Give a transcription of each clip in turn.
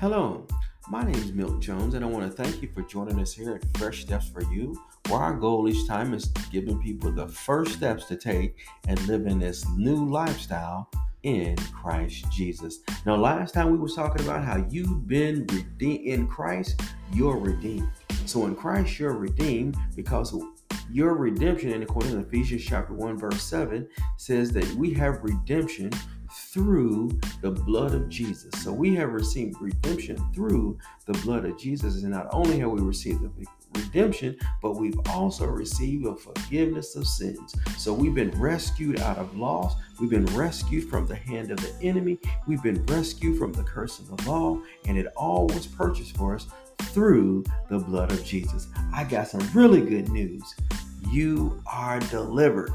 Hello, my name is Milton Jones, and I want to thank you for joining us here at Fresh Steps for You, where our goal each time is giving people the first steps to take and live in this new lifestyle in Christ Jesus. Now, last time we was talking about how you've been redeemed in Christ, you're redeemed. So in Christ, you're redeemed because your redemption, and according to Ephesians chapter 1, verse 7, says that we have redemption through the blood of Jesus. So we have received redemption through the blood of Jesus. And not only have we received the redemption, but we've also received a forgiveness of sins. So we've been rescued out of loss. We've been rescued from the hand of the enemy. We've been rescued from the curse of the law. And it all was purchased for us through the blood of Jesus. I got some really good news. You are delivered.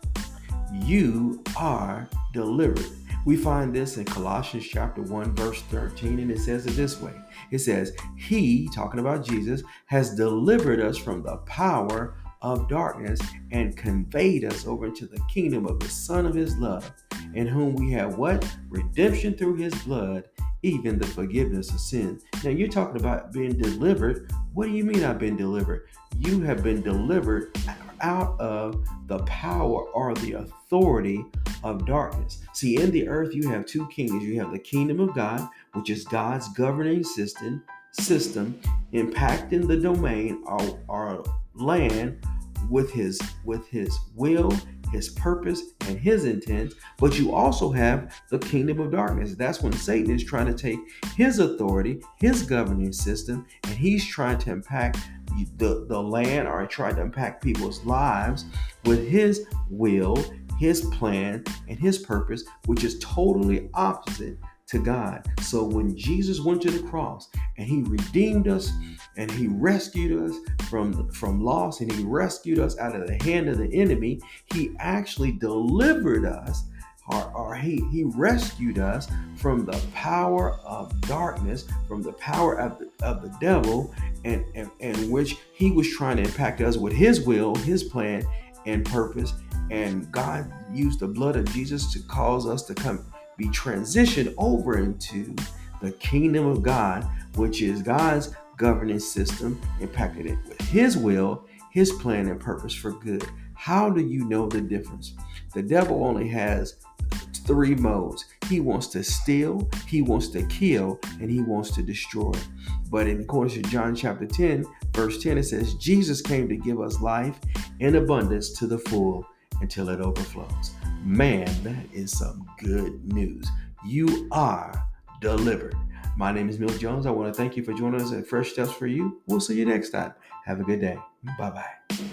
You are delivered. We find this in Colossians chapter 1, verse 13, and it says it this way. It says, He, talking about Jesus, has delivered us from the power of darkness and conveyed us over into the kingdom of the Son of His love, in whom we have what? Redemption through His blood, even the forgiveness of sin. Now you're talking about being delivered. What do you mean I've been delivered? You have been delivered out of the power or the authority of darkness. See, in the earth, you have two kingdoms. You have the kingdom of God, which is God's governing system impacting the domain or land with his will, His purpose, and His intent. But you also have the kingdom of darkness. That's when Satan is trying to take his authority, his governing system, and he's trying to impact the land, or trying to impact people's lives with his will, his plan, and his purpose, which is totally opposite to God. So when Jesus went to the cross and He redeemed us and He rescued us from loss, and He rescued us out of the hand of the enemy, He actually delivered us, or he rescued us from the power of darkness, from the power of the devil, and which he was trying to impact us with his will, his plan, and purpose. And God used the blood of Jesus to cause us to be transitioned over into the kingdom of God, which is God's governing system, impacted it with His will, His plan, and purpose for good. How do you know the difference? The devil only has three modes. He wants to steal, he wants to kill, and he wants to destroy. But in accordance to John chapter 10, verse 10, it says, Jesus came to give us life in abundance to the full until it overflows. Man, that is some good news. You are delivered. My name is Milton Jones. I want to thank you for joining us at Fresh Steps for You. We'll see you next time. Have a good day. Bye-bye.